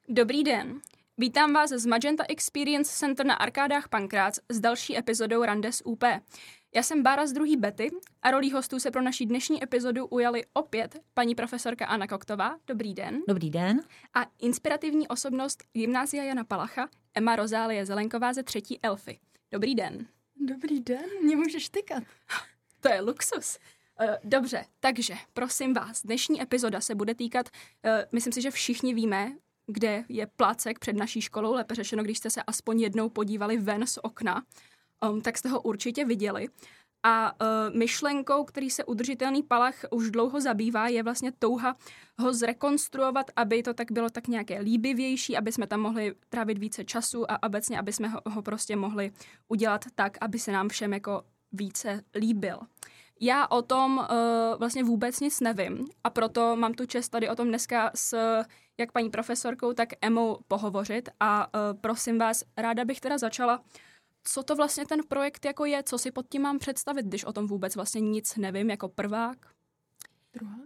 Dobrý den. Vítám vás z Magenta Experience Center na Arkádách Pankrác s další epizodou Rande s UP. Já jsem Bára z druhý Betty a rolí hostů se pro naší dnešní epizodu ujali opět paní profesorka Anna Koktová. Dobrý den. Dobrý den. A inspirativní osobnost Gymnázia Jana Palacha Emma Rozálie Zelenková ze 3. Elfy. Dobrý den. Dobrý den, mě můžeš tykat. To je luxus. Dobře, takže prosím vás, dnešní epizoda se bude týkat, myslím si, že všichni víme, kde je plácek před naší školou, lépe řečeno, když jste se aspoň jednou podívali ven z okna, tak jste ho určitě viděli. A myšlenkou, který se udržitelný Palach už dlouho zabývá, je vlastně touha ho zrekonstruovat, aby to tak bylo tak nějaké líbivější, aby jsme tam mohli trávit více času a obecně, aby jsme ho prostě mohli udělat tak, aby se nám všem jako více líbil. Já o tom vlastně vůbec nic nevím a proto mám tu čest tady o tom dneska s jak paní profesorkou, tak Emmou pohovořit a prosím vás, ráda bych teda začala, co to vlastně ten projekt jako je, co si pod tím mám představit, když o tom vůbec vlastně nic nevím, jako prvák. Druhák?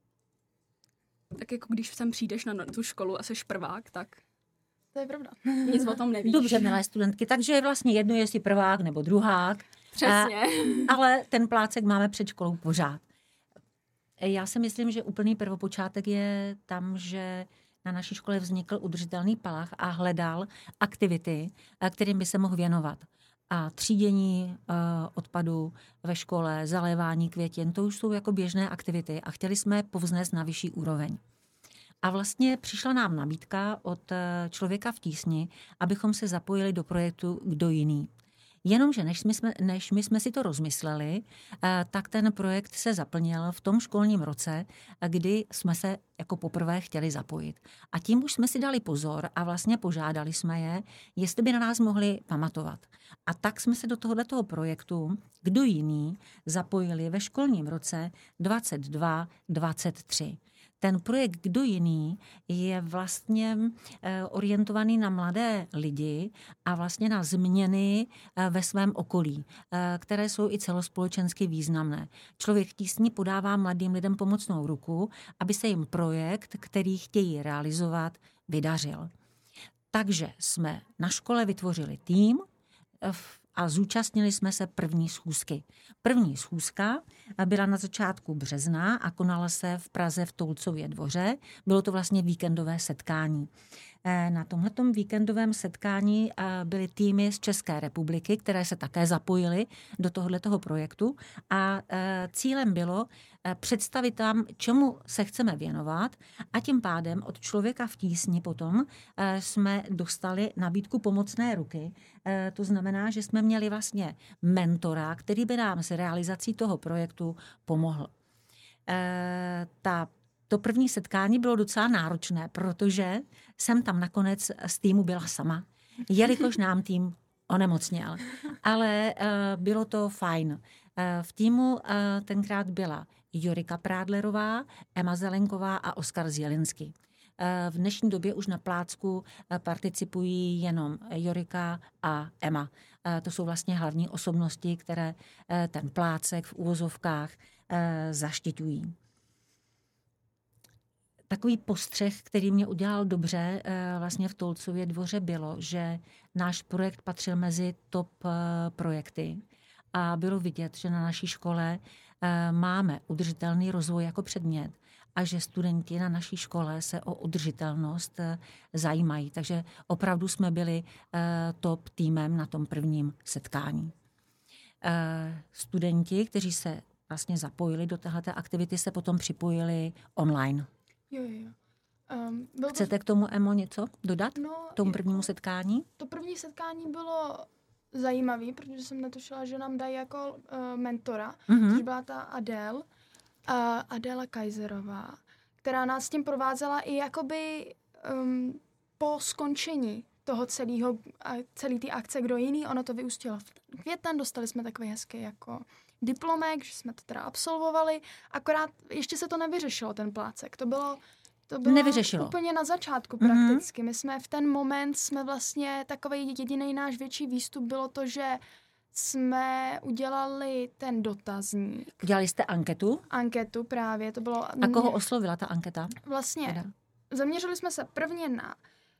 Tak jako když sem přijdeš na tu školu a jsi prvák, tak To je pravda. nic o tom nevíš. Dobře, milé studentky, takže je vlastně jedno, jestli prvák nebo druhák. Přesně. Ale ten plácek máme před školou pořád. Já si myslím, že úplný prvopočátek je tam, že na naší škole vznikl udržitelný Palach a hledal aktivity, kterým by se mohl věnovat. A třídění odpadu ve škole, zalévání květin, to už jsou jako běžné aktivity a chtěli jsme povznést na vyšší úroveň. A vlastně přišla nám nabídka od Člověka v tísni, abychom se zapojili do projektu Kdo jiný. Jenomže než my jsme si to rozmysleli, tak ten projekt se zaplnil v tom školním roce, kdy jsme se jako poprvé chtěli zapojit. A tím už jsme si dali pozor a vlastně požádali jsme je, jestli by na nás mohli pamatovat. A tak jsme se do tohoto projektu Kdo jiný zapojili ve školním roce 22-23. Ten projekt Kdo jiný je vlastně orientovaný na mladé lidi a vlastně na změny ve svém okolí, které jsou i celospolečensky významné. Člověk v tísni podává mladým lidem pomocnou ruku, aby se jim projekt, který chtějí realizovat, vydařil. Takže jsme na škole vytvořili tým a zúčastnili jsme se první schůzky. První schůzka byla na začátku března a konala se v Praze v Toulcově dvoře. Bylo to vlastně víkendové setkání. Na tomhletom víkendovém setkání byly týmy z České republiky, které se také zapojily do tohoto projektu a cílem bylo představit tam, čemu se chceme věnovat a tím pádem od Člověka v tísni potom jsme dostali nabídku pomocné ruky. To znamená, že jsme měli vlastně mentora, který by nám s realizací toho projektu pomohl. To první setkání bylo docela náročné, protože jsem tam nakonec z týmu byla sama, jelikož nám tým onemocněl. Ale bylo to fajn. V týmu tenkrát byla Jorika Prádlerová, Emma Zelenková a Oskar Zjelinský. V dnešní době už na plácku participují jenom Jorika a Emma. To jsou vlastně hlavní osobnosti, které ten plácek v uvozovkách zaštiťují. Takový postřeh, který mě udělal dobře vlastně v Toulcově dvoře, bylo, že náš projekt patřil mezi top projekty a bylo vidět, že na naší škole máme udržitelný rozvoj jako předmět a že studenti na naší škole se o udržitelnost zajímají. Takže opravdu jsme byli top týmem na tom prvním setkání. Studenti, kteří se vlastně zapojili do téhleté aktivity, se potom připojili online. Jo. Chcete k tomu, Emo, něco dodat? No, k tomu prvnímu setkání? To první setkání bylo zajímavé, protože jsem netušila, že nám dají jako mentora, což byla ta Adéla Kajzerová, která nás tím provázela i jakoby po skončení toho celé té akce Kdo jiný, ono to vyústilo v květen, dostali jsme takový hezký jako diplomek, že jsme to teda absolvovali, akorát ještě se to nevyřešilo, ten plácek. To bylo nevyřešilo. Úplně na začátku prakticky. My jsme v ten moment, vlastně takový jediný náš větší výstup bylo to, že jsme udělali ten dotazník. Udělali jste anketu? Anketu právě, to bylo... A koho oslovila ta anketa? Vlastně zaměřili jsme se prvně na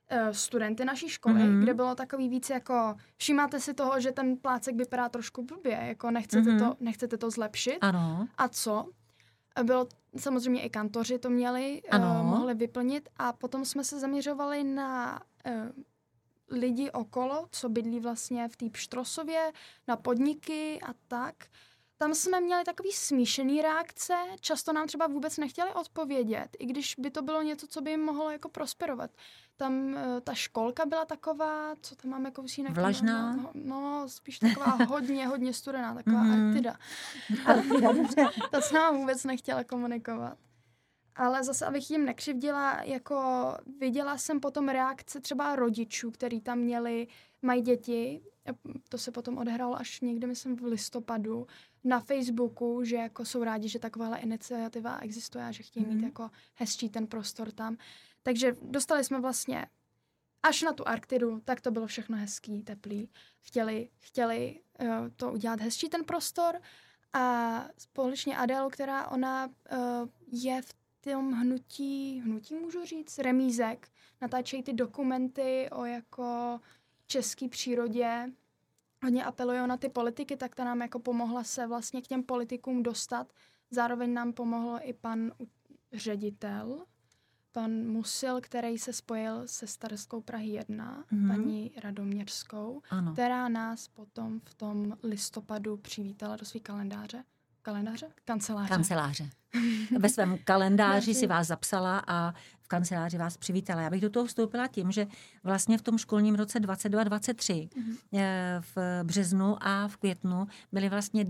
studenty naší školy, kde bylo takový víc jako, všímáte si toho, že ten plácek vypadá trošku blbě, jako nechcete to zlepšit. Ano. A co? Bylo samozřejmě i kantoři to měli, mohli vyplnit a potom jsme se zaměřovali na lidi okolo, co bydlí vlastně v té Pštrosově, na podniky a tak. Tam jsme měli takový smíšený reakce, často nám třeba vůbec nechtěli odpovědět, i když by to bylo něco, co by jim mohlo jako prosperovat. Tam ta školka byla taková, co tam máme kousínek? Vlažná? No, spíš taková hodně studená, taková Arktida. Ta s námi vůbec nechtěla komunikovat. Ale zase, abych jim nekřivdila, jako viděla jsem potom reakce třeba rodičů, který tam mají děti, to se potom odehrálo až někde, myslím, v listopadu, na Facebooku, že jako jsou rádi, že takováhle iniciativa existuje a že chtějí mít jako hezčí ten prostor tam. Takže dostali jsme vlastně až na tu Arktidu, tak to bylo všechno hezký, teplý. Chtěli to udělat hezčí ten prostor a společně Adélu, která ona je v tom hnutí můžu říct, remízek, natáčejí ty dokumenty o jako české přírodě, hodně apelují na ty politiky, tak ta nám jako pomohla se vlastně k těm politikům dostat. Zároveň nám pomohl i pan ředitel, pan Musil, který se spojil se starostkou Prahy 1, paní Radoměřskou, která nás potom v tom listopadu přivítala do svých kanceláře. Ve svém kalendáři si vás zapsala a v kanceláři vás přivítala. Já bych do toho vstoupila tím, že vlastně v tom školním roce 22-23 v březnu a v květnu byly vlastně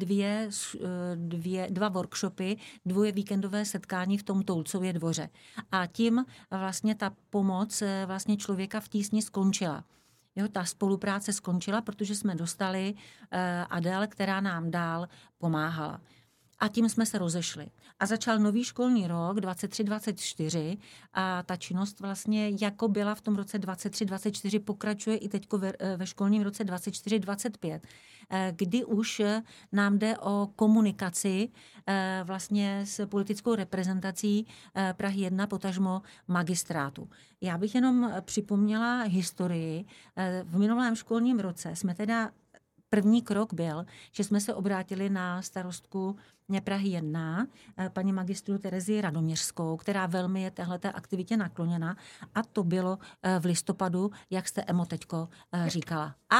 dva workshopy, víkendové setkání v tom Toulcově dvoře. A tím vlastně ta pomoc vlastně člověka v tísni skončila. Jo, ta spolupráce skončila, protože jsme dostali Adél, která nám dál pomáhala. A tím jsme se rozešli. A začal nový školní rok 23-24 a ta činnost vlastně jako byla v tom roce 23-24 pokračuje i teď ve školním roce 24-25, kdy už nám jde o komunikaci vlastně s politickou reprezentací Prahy 1, potažmo magistrátu. Já bych jenom připomněla historii. V minulém školním roce jsme teda první krok byl, že jsme se obrátili na starostku Prahy 1, paní magistru Terezii Radoměřskou, která velmi je téhleté aktivitě nakloněna a to bylo v listopadu, jak jste Emo teďko říkala. A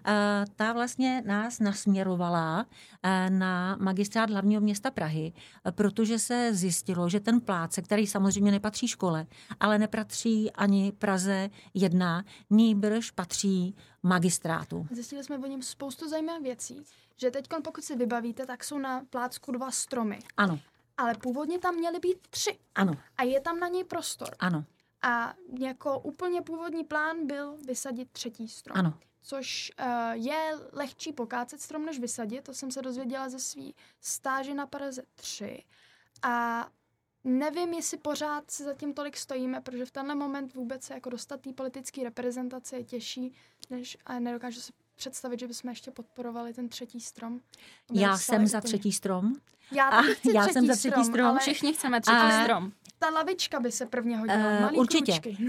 ta vlastně nás nasměrovala na magistrát hlavního města Prahy, protože se zjistilo, že ten pláce, který samozřejmě nepatří škole, ale nepatří ani Praze 1, nýbrž patří magistrátu. Zjistili jsme o něm spoustu zajímavých věcí, že teď, pokud si vybavíte, tak jsou na plácku 2 stromy. Ano. Ale původně tam měly být 3. Ano. A je tam na něj prostor. Ano. A jako úplně původní plán byl vysadit 3. strom. Ano. Což je lehčí pokácet strom, než vysadit. To jsem se dozvěděla ze svý stáže na Praze 3. A nevím, jestli pořád si zatím tolik stojíme, protože v tenhle moment vůbec se jako dostat té politické reprezentace je těžší, a nedokážu si představit, že bychom ještě podporovali ten 3. strom. Já jsem za 3. strom. Já jsem za 3. strom. Ale všichni chceme 3. strom. Ta lavička by se prvně hodila. Malý určitě. Kručky.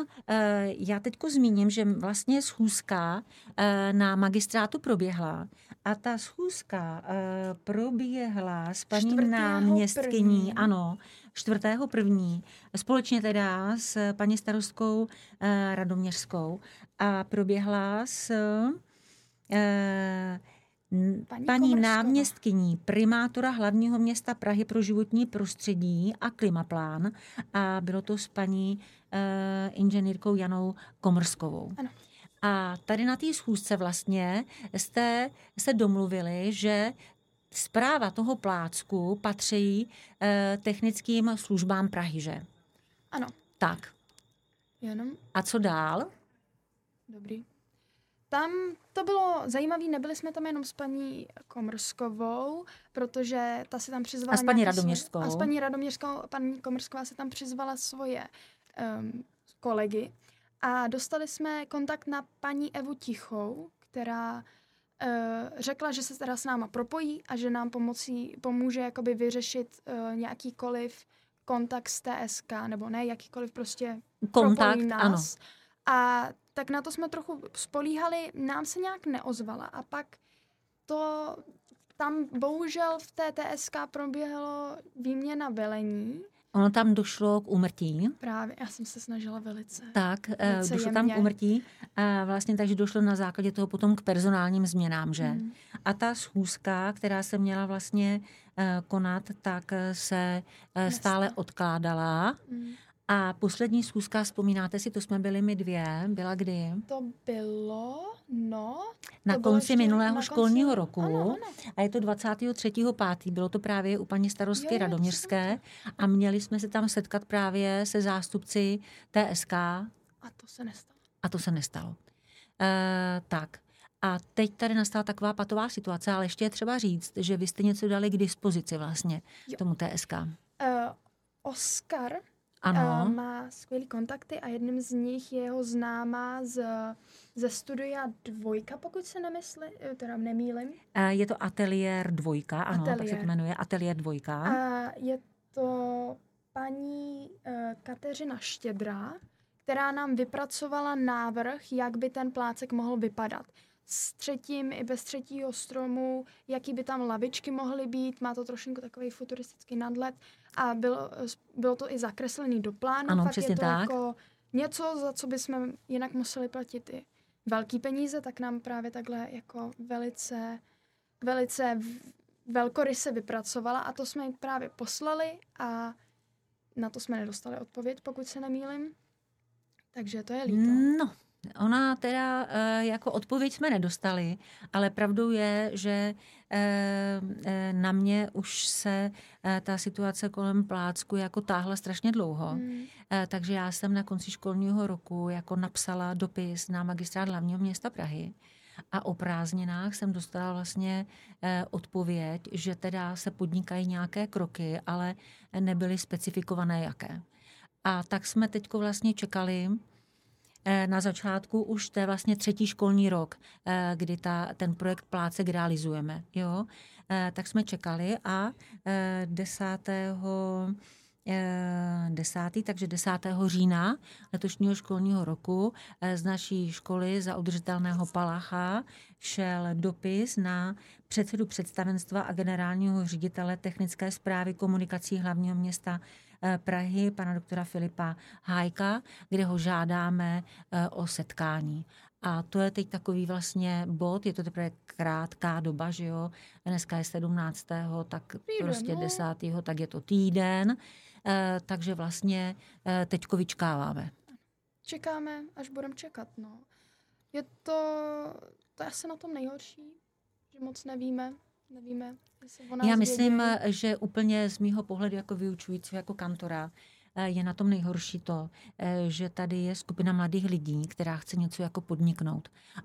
Já teďko zmíním, že vlastně schůzka na magistrátu proběhla a ta schůzka proběhla s paní náměstkyní, ano, 4.1. společně teda s paní starostkou Radoměřskou a proběhla s paní náměstkyní primátora hlavního města Prahy pro životní prostředí a klimaplán a bylo to s paní inženýrkou Janou Komrskovou. Ano. A tady na té schůzce vlastně jste se domluvili, že správa toho plácku patří technickým službám Prahy, že? Ano. Tak. Jenom. A co dál? Dobrý. Tam to bylo zajímavé, nebyli jsme tam jenom s paní Komrskovou, protože ta se tam přizvala... A s paní Radoměřskou. A s paní Radoměřskou, paní Komrsková se tam přizvala svoje kolegy a dostali jsme kontakt na paní Evu Tichou, která řekla, že se teda s náma propojí a že nám pomůže jakoby vyřešit nějakýkoliv kontakt s TSK, nebo ne, jakýkoliv prostě kontakt, propojí nás. ano. A tak na to jsme trochu spolíhali, nám se nějak neozvala a pak to tam bohužel v té TSK proběhlo výměna velení. Ono tam došlo k úmrtí. Právě, já jsem se snažila velice. Tak, došlo tam k úmrtí. Vlastně takže došlo na základě toho potom k personálním změnám, že? A ta schůzka, která se měla vlastně konat, tak se stále odkládala. A poslední schůzka, vzpomínáte si, to jsme byli my dvě, byla kdy? To bylo, Na konci minulého školního roku. Ano. A je to 23.5. Bylo to právě u paní starostky Radoměřské a měli jsme se tam setkat právě se zástupci TSK. A to se nestalo. Tak. A teď tady nastala taková patová situace, ale ještě je třeba říct, že vy jste něco dali k dispozici vlastně tomu TSK. Oskar Ano. má skvělý kontakty a jedním z nich je jeho známá ze studia 2, pokud se nemýlim. Je to Ateliér 2, ano, tak se to jmenuje Ateliér 2. A je to paní Kateřina Štědrá, která nám vypracovala návrh, jak by ten plácek mohl vypadat. S třetím i bez třetího stromu, jaký by tam lavičky mohly být, má to trošku takový futuristický nadhled a bylo to i zakreslený do plánu. Ano, fakt přesně je to tak. jako něco, za co bychom jinak museli platit i velký peníze, tak nám právě takhle jako velice velkoryse vypracovala a to jsme jí právě poslali a na to jsme nedostali odpověď, pokud se nemýlim. Takže to je líto. No, ona teda jako odpověď jsme nedostali, ale pravdou je, že na mě už se ta situace kolem plácku jako táhla strašně dlouho. Takže já jsem na konci školního roku jako napsala dopis na Magistrát hlavního města Prahy a o prázdninách jsem dostala vlastně odpověď, že teda se podnikají nějaké kroky, ale nebyly specifikované jaké. A tak jsme teďko vlastně čekali na začátku už to je vlastně 3. školní rok, kdy ten projekt Plácek realizujeme. Jo? Tak jsme čekali a 10. takže 10. října letošního školního roku z naší školy za udržitelného Palacha šel dopis na předsedu představenstva a generálního ředitele technické správy komunikací hlavního města Prahy, pana doktora Filipa Hájka, kde ho žádáme o setkání. A to je teď takový vlastně bod, je to teprve krátká doba, že jo, dneska je 17. tak prostě 10. tak je to týden, takže vlastně teďko vyčkáváme. Čekáme, až budeme čekat, no. Je to je asi na tom nejhorší, že moc nevíme, jestli o nás Já myslím, vědějí. že úplně z mýho pohledu jako vyučující, jako kantora, je na tom nejhorší to, že tady je skupina mladých lidí, která chce něco jako podniknout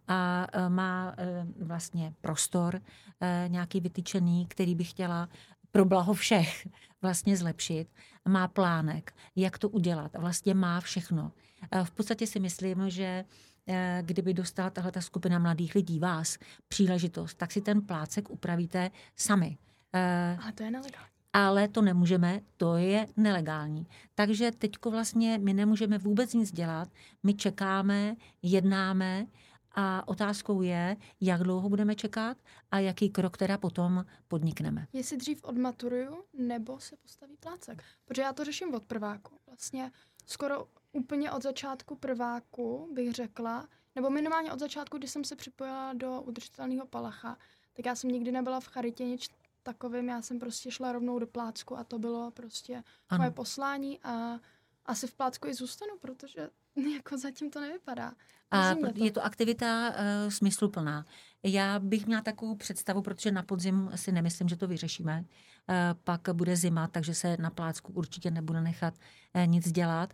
a má vlastně prostor nějaký vytyčený, který by chtěla pro blaho všech vlastně zlepšit. Má plánek, jak to udělat. Vlastně má všechno. V podstatě si myslím, že kdyby dostala tahleta skupina mladých lidí vás příležitost, tak si ten plácek upravíte sami. Ale to je nelegální. Ale to nemůžeme, to je nelegální. Takže teďko vlastně my nemůžeme vůbec nic dělat, my čekáme, jednáme a otázkou je, jak dlouho budeme čekat a jaký krok teda potom podnikneme. Jestli dřív odmaturuju, nebo se postaví plácek. Protože já to řeším od prváku. Vlastně skoro úplně od začátku prváku bych řekla, nebo minimálně od začátku, kdy jsem se připojila do udržitelného Palacha, tak já jsem nikdy nebyla v charitě nic takovým, já jsem prostě šla rovnou do plácku a to bylo prostě moje poslání a asi v plácku i zůstanu, protože jako zatím to nevypadá. A je to aktivita smysluplná. Já bych měla takovou představu, protože na podzim si nemyslím, že to vyřešíme. Pak bude zima, takže se na plácku určitě nebude nechat nic dělat.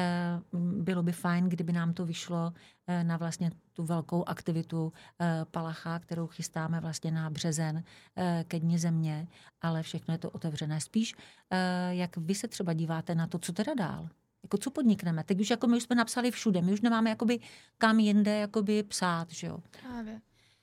Bylo by fajn, kdyby nám to vyšlo na vlastně tu velkou aktivitu Palacha, kterou chystáme vlastně na březen ke Dni země, ale všechno je to otevřené. Spíš, jak vy se třeba díváte na to, co teda dál? Jako co podnikneme? Teď už jako my už jsme napsali všude, my už nemáme jakoby kam jinde jakoby psát, že jo? Právě.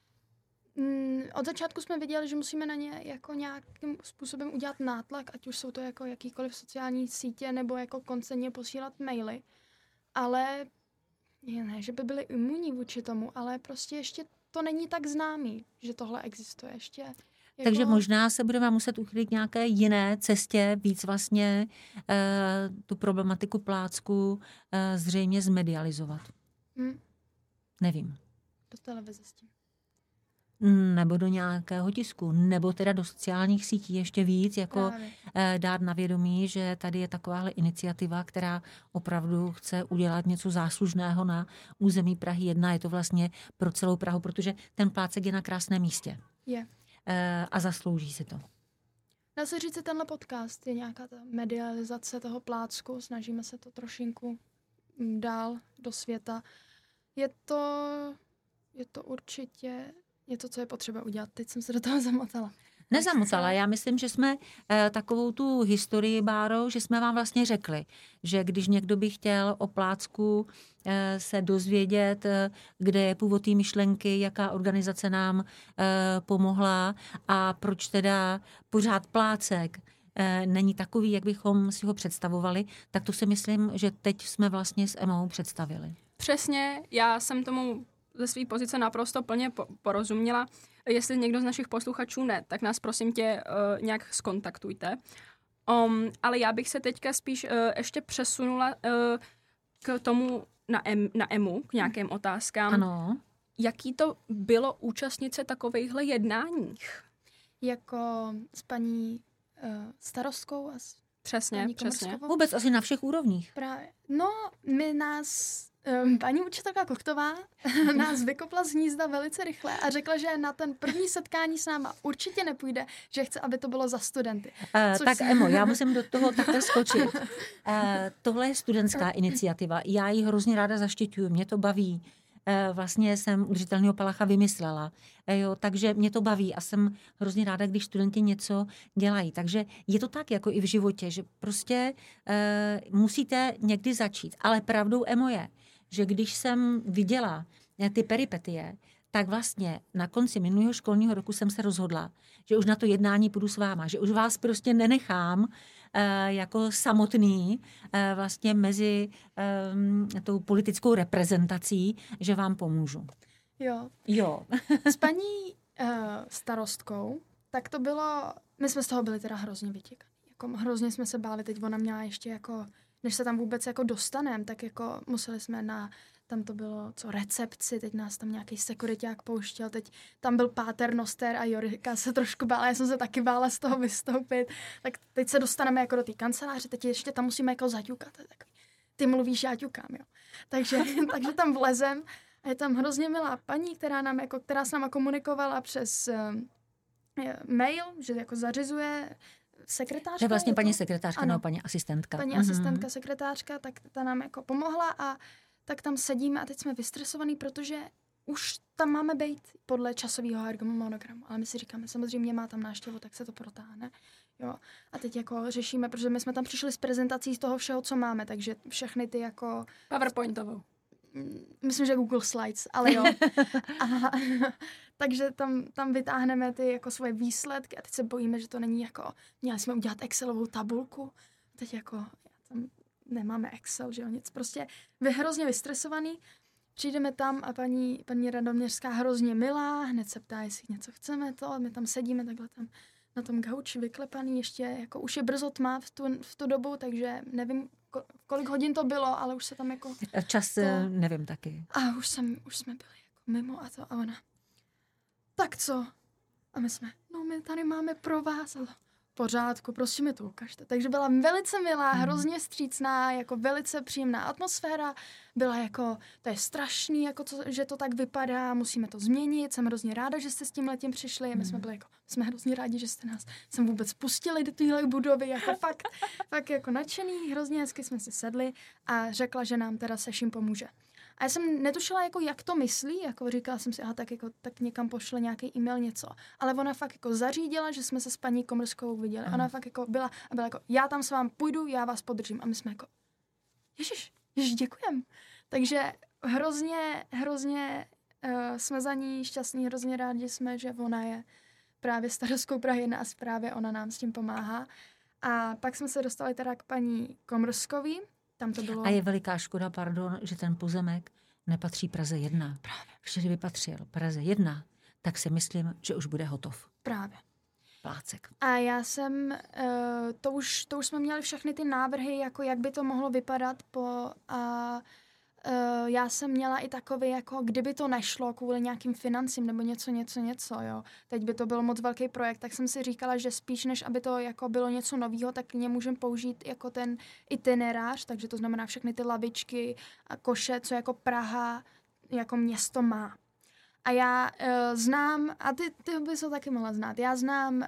Od začátku jsme viděli, že musíme na ně jako nějakým způsobem udělat nátlak, ať už jsou to jako jakýkoliv sociální sítě nebo jako konceně posílat maily. Ale Ne, že by byli imunní vůči tomu, ale prostě ještě to není tak známý, že tohle existuje ještě. Takže možná se budeme muset uchylit nějaké jiné cestě, víc vlastně tu problematiku plácku zřejmě zmedializovat. Nevím. Do televize s tím. Nebo do nějakého tisku, nebo teda do sociálních sítí ještě víc, jako dát na vědomí, že tady je takováhle iniciativa, která opravdu chce udělat něco záslužného na území Prahy 1. Je to vlastně pro celou Prahu, protože ten plácek je na krásném místě. Je. A zaslouží si to. Dá se říct, že tenhle podcast je nějaká ta medializace toho plácku, snažíme se to trošinku dál do světa. Je to určitě něco, co je potřeba udělat. Teď jsem se do toho zamotala. Nezamotala. Já myslím, že jsme takovou tu historii, Báro, že jsme vám vlastně řekli, že když někdo by chtěl o plácku se dozvědět, kde je původ té myšlenky, jaká organizace nám pomohla a proč teda pořád plácek není takový, jak bychom si ho představovali, tak to si myslím, že teď jsme vlastně s Emou představili. Přesně, já jsem tomu ze své pozice naprosto plně porozuměla. Jestli někdo z našich posluchačů ne, tak nás prosím tě nějak zkontaktujte. Ale já bych se teďka spíš ještě přesunula k tomu na Emu, k nějakým otázkám. Ano. Jaký to bylo účastnit se takovejhle jednáních? Jako s paní starostkou a s Přesně. Vůbec asi na všech úrovních. Právě. No, paní učitelka Koktová nás vykopla z hnízda velice rychle a řekla, že na ten první setkání s náma určitě nepůjde, že chce, aby to bylo za studenty. Tak Emo, já musím do toho takhle skočit. Tohle je studentská iniciativa. Já ji hrozně ráda zaštiťuju, mě to baví. Vlastně jsem Udržitelného Palacha vymyslela. Takže mě to baví a jsem hrozně ráda, když studenti něco dělají. Takže je to tak jako i v životě, že prostě musíte někdy začít. Ale pravdou, Emo, je, že když jsem viděla ty peripetie, tak vlastně na konci minulého školního roku jsem se rozhodla, že už na to jednání půjdu s váma, že už vás prostě nenechám jako samotný vlastně mezi tou politickou reprezentací, že vám pomůžu. Jo. S paní starostkou, tak to bylo, my jsme z toho byli teda hrozně vytěkaný. Jako hrozně jsme se báli, teď ona měla ještě jako, než se tam vůbec jako dostaneme, tak jako museli jsme tam to bylo recepci, teď nás tam nějaký sekuriťák pouštěl, teď tam byl páter Noster a Jorika se trošku bála, já jsem se taky bála z toho vystoupit, tak teď se dostaneme jako do té kanceláře, teď ještě tam musíme jako zaťukat, takový, ty mluvíš, já ťukám, jo. Takže tam vlezem a je tam hrozně milá paní, která s náma komunikovala přes mail, že jako zařizuje sekretářka. To je vlastně paní sekretářka, nebo paní asistentka. Paní asistentka, sekretářka, tak ta nám jako pomohla a tak tam sedíme a teď jsme vystresovaný, protože už tam máme být podle časového harmonogramu, ale my si říkáme, samozřejmě má tam návštěvu, tak se to protáhne. Jo. A teď jako řešíme, protože my jsme tam přišli s prezentací z toho všeho, co máme, takže všechny ty jako... PowerPointovou. Myslím, že Google Slides, ale jo. Takže tam vytáhneme ty jako svoje výsledky a teď se bojíme, že to není jako, měli jsme udělat Excelovou tabulku, teď jako tam nemáme Excel, že jo, nic. Prostě hrozně vystresovaný, přijdeme tam a paní Radoměřská hrozně milá, hned se ptá, jestli něco chceme, my tam sedíme takhle tam na tom gauči vyklepaný, ještě jako už je brzo tma v tu dobu, takže nevím, kolik hodin to bylo, ale už se tam jako... Čas nevím taky. A už jsme byli jako mimo a ona, tak co? A my tady máme pro vás. A pořádku, prosím mi to ukažte. Takže byla velice milá, hrozně vstřícná, jako velice příjemná atmosféra. Byla jako, to je strašný, jako že to tak vypadá, musíme to změnit. Jsem hrozně ráda, že jste s tím letím přišli. My jsme hrozně rádi, že jste nás sem vůbec pustili do téhle budovy, jako fakt jako nadšený, hrozně hezky jsme si sedli a řekla, že nám teda se vším pomůže. A já jsem netušila, jako, jak to myslí, jako říkala jsem si, tak někam pošle nějaký e-mail, něco. Ale ona fakt jako zařídila, že jsme se s paní Komrskou viděli. Ona fakt jako byla jako, já tam s vám půjdu, já vás podržím. A my jsme jako, ježiš, děkujem. Takže hrozně jsme za ní šťastní, hrozně rádi jsme, že ona je právě starostkou Prahy 1 a právě ona nám s tím pomáhá. A pak jsme se dostali teda k paní Komrskový. Tam to bylo... A je veliká škoda, že ten pozemek nepatří Praze 1. Protože kdyby patřil Praze 1, tak si myslím, že už bude hotov. Právě. Plácek. A já jsem, to už jsme měli všechny ty návrhy, jako jak by to mohlo vypadat já jsem měla i takový, jako kdyby to nešlo kvůli nějakým financím nebo něco, jo. Teď by to byl moc velký projekt, tak jsem si říkala, že spíš než aby to jako bylo něco nového, tak klidně můžeme použít jako ten itinerář, takže to znamená všechny ty lavičky a koše, co jako Praha jako město má. A já znám, a ty bys to taky mohla znát, já znám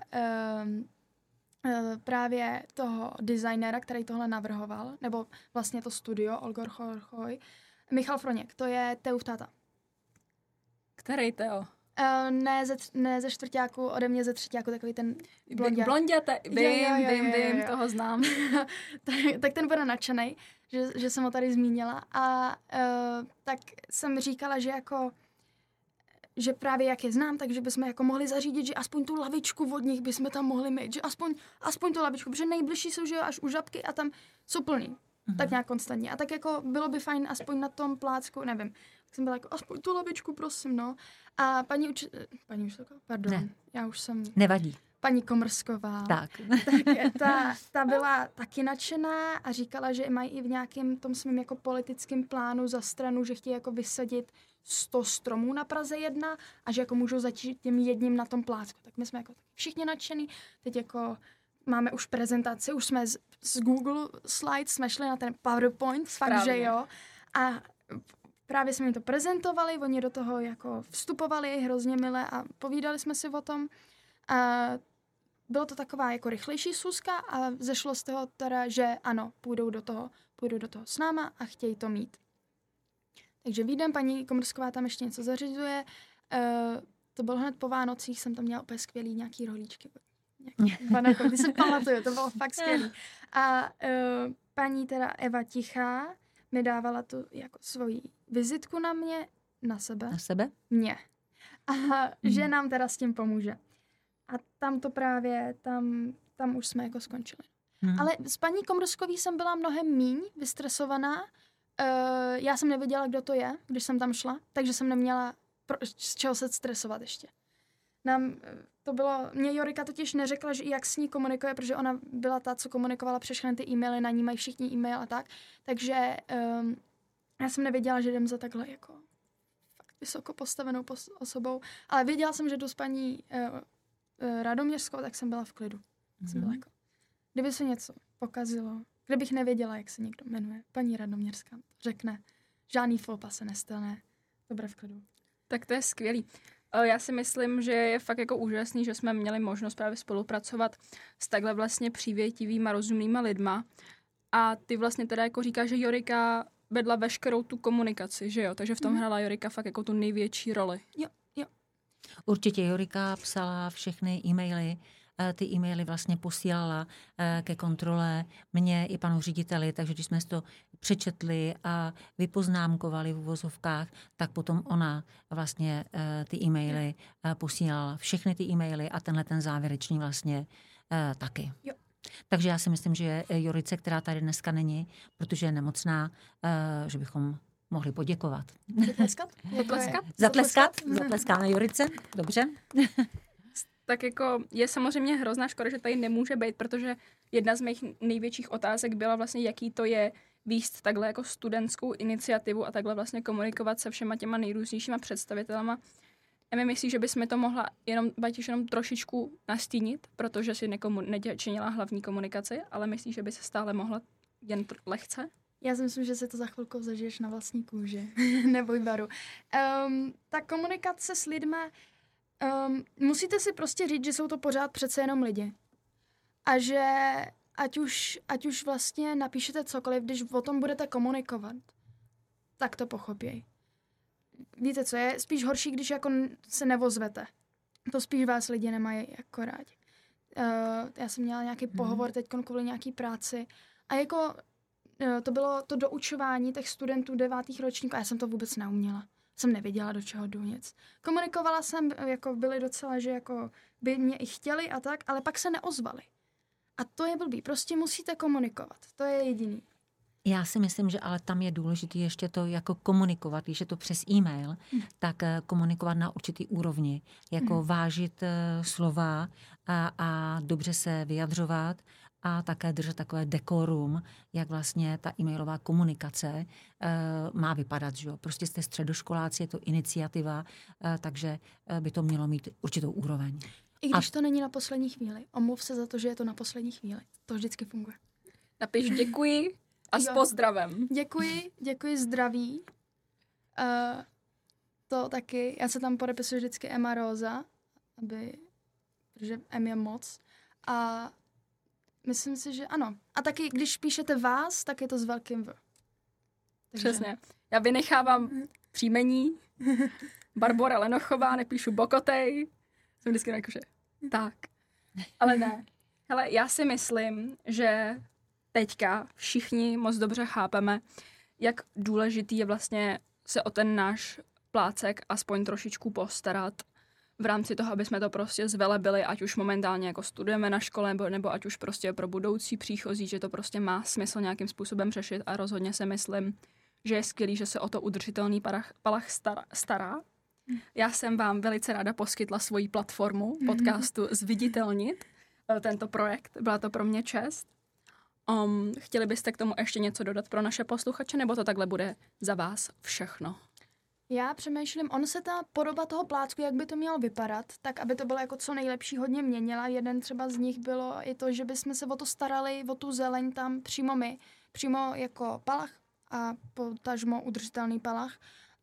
právě toho designéra, který tohle navrhoval, nebo vlastně to studio, Olgor Chorchoj, Michal Froněk, to je Teův táta. Který Teo? Ne ze čtvrťáku, ode mě ze třetíku, takový ten blondět. Vím, toho znám. tak ten bude nadšenej, že jsem ho tady zmínila. A tak jsem říkala, že jako že právě jak je znám, takže bychom jako mohli zařídit, že aspoň tu lavičku od nich bychom tam mohli mít, že aspoň tu lavičku, protože nejbližší jsou, že jo, až u Žabky a tam jsou plný. Tak nějak konstantně. A tak jako bylo by fajn aspoň na tom plácku, nevím. Tak jsem byla jako, aspoň tu lavičku, prosím, no. A paní učitelka, pardon, ne. Já už jsem... Nevadí. Paní Komrsková. Tak ta byla taky nadšená a říkala, že mají i v nějakém tom svém jako politickém plánu za stranu, že chtějí jako vysadit 100 stromů na Praze 1 a že jako můžou začít tím jedním na tom plácku. Tak my jsme jako všichni nadšený. Teď jako máme už prezentaci, už jsme z Google Slides jsme šli na ten PowerPoint, fakt, že jo. A právě jsme jim to prezentovali, oni do toho jako vstupovali hrozně milé a povídali jsme si o tom. A bylo to taková jako rychlejší schůzka a zešlo z toho teda, že ano, půjdou do toho s náma a chtějí to mít. Takže výjdem, paní Komrsková tam ještě něco zařizuje. To bylo hned po Vánocích, jsem tam měla úplně skvělý nějaký rohlíčky. Ty se pamatuju, to bylo fakt skvělý. A paní teda Eva Tichá mi dávala tu jako svoji vizitku na sebe. Na sebe? Mně. A že nám teda s tím pomůže. A tam to právě, tam už jsme jako skončili. Ale s paní Komrskový jsem byla mnohem míň vystresovaná. Já jsem nevěděla, kdo to je, když jsem tam šla, takže jsem neměla z čeho se stresovat ještě. Mě Jorika totiž neřekla, že jak s ní komunikuje, protože ona byla ta, co komunikovala přes všechny ty e-maily, na ní mají všichni e-mail a tak. Takže já jsem nevěděla, že jdem za takhle jako fakt vysoko postavenou osobou. Ale věděla jsem, že jdu s paní Radoměřskou, tak jsem byla v klidu. Jsem byla jako, kdyby se něco pokazilo, kdybych nevěděla, jak se někdo jmenuje, paní Radoměřská řekne, žádný fópa se nestane, dobré v klidu. Tak to je skvělý. Já si myslím, že je fakt jako úžasný, že jsme měli možnost právě spolupracovat s takhle vlastně přívětivýma, rozumnýma lidma. A ty vlastně teda jako říkáš, že Jorika vedla veškerou tu komunikaci, že jo? Takže v tom hrála Jorika fakt jako tu největší roli. Jo. Určitě Jorika psala všechny e-maily, ty e-maily vlastně posílala ke kontrole mě i panu řediteli, takže když jsme si to přečetli a vypoznámkovali v uvozovkách, tak potom ona vlastně ty e-maily posílala, všechny ty e-maily a tenhle ten závěrečný vlastně taky. Jo. Takže já si myslím, že Jorice, která tady dneska není, protože je nemocná, že bychom mohli poděkovat. Zatleskáme Jorice, dobře. Tak jako je samozřejmě hrozná škoda, že tady nemůže být, protože jedna z mých největších otázek byla vlastně, jaký to je vést takhle jako studentskou iniciativu a takhle vlastně komunikovat se všema těma nejrůznějšíma představitelama. A my myslím, že bychom to mohla jenom trošičku nastínit, protože si nečinila hlavní komunikaci, ale myslím, že by se stále mohla jen lehce. Já si myslím, že se to za chvilku zažiješ na vlastní kůži. Neboj baru. Ta komunikace s lidma, musíte si prostě říct, že jsou to pořád přece jenom lidi. A že ať už vlastně napíšete cokoliv, když o tom budete komunikovat, tak to pochopěj. Víte co, je spíš horší, když jako se nevozvete. To spíš vás lidi nemají jako rádi. Já jsem měla nějaký pohovor teď kvůli nějaký práci a jako to bylo to doučování těch studentů 9. ročníků a já jsem to vůbec neuměla. Jsem nevěděla, do čeho jdu nic. Komunikovala jsem, jako byli docela, že jako by mě i chtěli a tak, ale pak se neozvali. A to je blbý, prostě musíte komunikovat, to je jediný. Já si myslím, že ale tam je důležité ještě to jako komunikovat, když je to přes e-mail, tak komunikovat na určitý úrovni, jako vážit slova a dobře se vyjadřovat a také držet takové dekorum, jak vlastně ta e-mailová komunikace má vypadat. Že jo? Prostě jste středoškoláci, je to iniciativa, takže by to mělo mít určitou úroveň. I když to není na poslední chvíli. Omluv se za to, že je to na poslední chvíli. To vždycky funguje. Napiš děkuji a s pozdravem. Děkuji, zdraví. To taky, já se tam podepisuji vždycky Emma Rosa, protože M je moc. A myslím si, že ano. A taky, když píšete vás, tak je to s velkým V. Takže... Přesně. Já vynechávám příjmení. Barbora Lenochová, nepíšu Bokotej. Jsem vždycky jakože tak. Ale ne. Hele, já si myslím, že teďka všichni moc dobře chápeme, jak důležitý je vlastně se o ten náš plácek aspoň trošičku postarat v rámci toho, aby jsme to prostě zvelebili, ať už momentálně jako studujeme na škole, nebo ať už prostě pro budoucí příchozí, že to prostě má smysl nějakým způsobem řešit a rozhodně si myslím, že je skvělý, že se o to udržitelný palach stará. Já jsem vám velice ráda poskytla svoji platformu podcastu zviditelnit tento projekt. Byla to pro mě čest. Chtěli byste k tomu ještě něco dodat pro naše posluchače, nebo to takhle bude za vás všechno? Já přemýšlím, se ta podoba toho plácku, jak by to mělo vypadat, tak aby to bylo jako co nejlepší, hodně měnila. Jeden třeba z nich bylo i to, že bychom se o to starali, o tu zeleň tam přímo jako palach a potažmo udržitelný palach.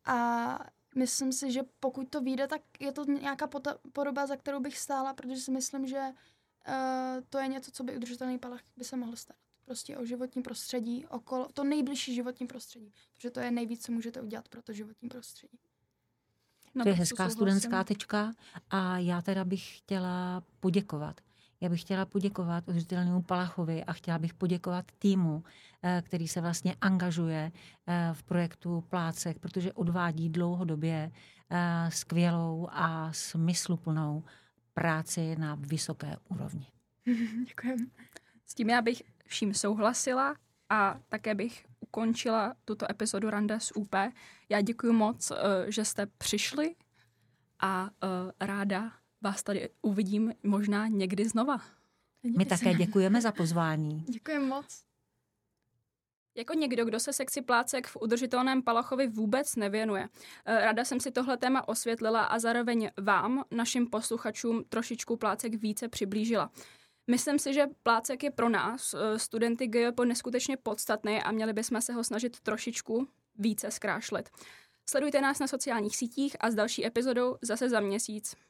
A myslím si, že pokud to vyjde, tak je to nějaká podoba, za kterou bych stála, protože si myslím, že to je něco, co by udržitelný palach by se mohl starat. Prostě o životní prostředí, okolo, to nejbližší životní prostředí, protože to je nejvíc, co můžete udělat pro to životní prostředí. No, to je hezká studentská tečka a já teda bych chtěla poděkovat. Já bych chtěla poděkovat udržitelnému Palachovi a chtěla bych poděkovat týmu, který se vlastně angažuje v projektu Plácek, protože odvádí dlouhodobě skvělou a smysluplnou práci na vysoké úrovni. Děkujem. S tím já bych vším souhlasila a také bych ukončila tuto epizodu Rande s UP. Já děkuji moc, že jste přišli a ráda vás tady uvidím možná někdy znova. My také děkujeme za pozvání. Děkujeme moc. Jako někdo, kdo se sekci plácek v udržitelném Palachovi vůbec nevěnuje. Ráda jsem si tohle téma osvětlila a zároveň vám, našim posluchačům, trošičku plácek více přiblížila. Myslím si, že plácek je pro nás, studenty GJP, neskutečně podstatný a měli bychom se ho snažit trošičku více zkrášlit. Sledujte nás na sociálních sítích a s další epizodou zase za měsíc.